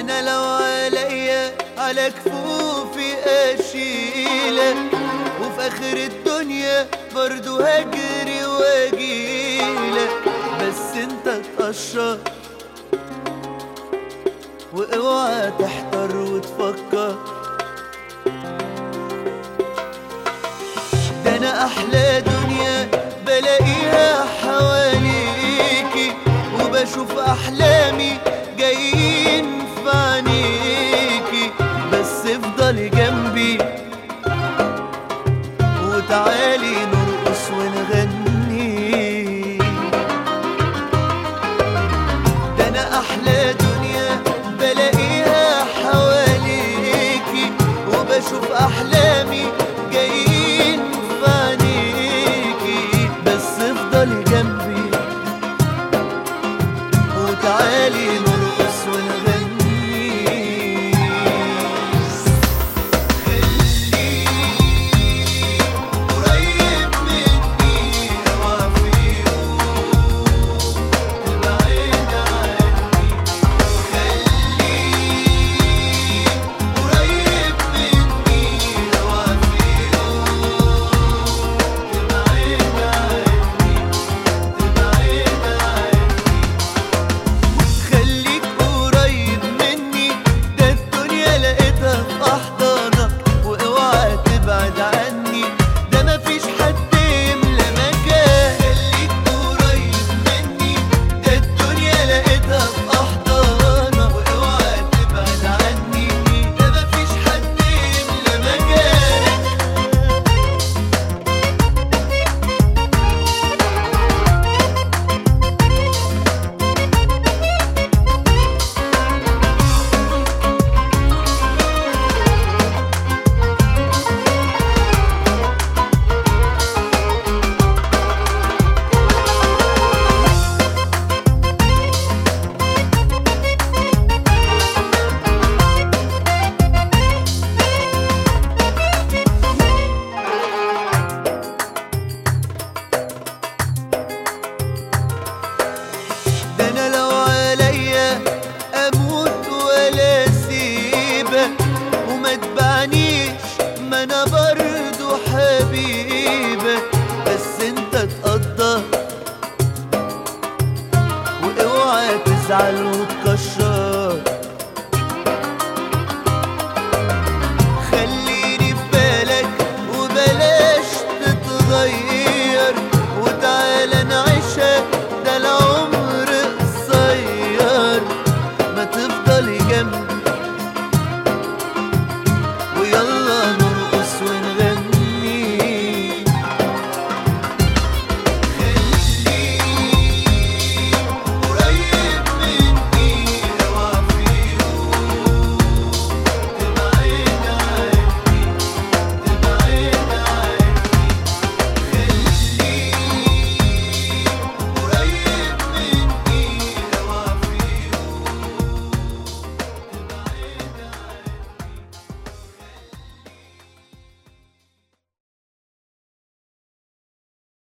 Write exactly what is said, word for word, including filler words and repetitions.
انا لو عليا على كفوفي اشيلك، وفي اخر الدنيا برضو هجري واجيلك، بس انت تقشر واوعى تحتار وتفكر. ده انا احلى دنيا بلاقيها حواليكي، وبشوف احلامي جايين في عينيكي، بس افضلي جنبي وتعالي نرقص ونغني. ده انا احلى دنيا بلاقيها حواليكي، وبشوف احلامي جايين في عينيكي، بس افضلي جنبي وتعالي نرقص ونغني. وما تبعنيش ما انا برضو حبيبك، بس انت تقدر واوعى تزعل وتكشر.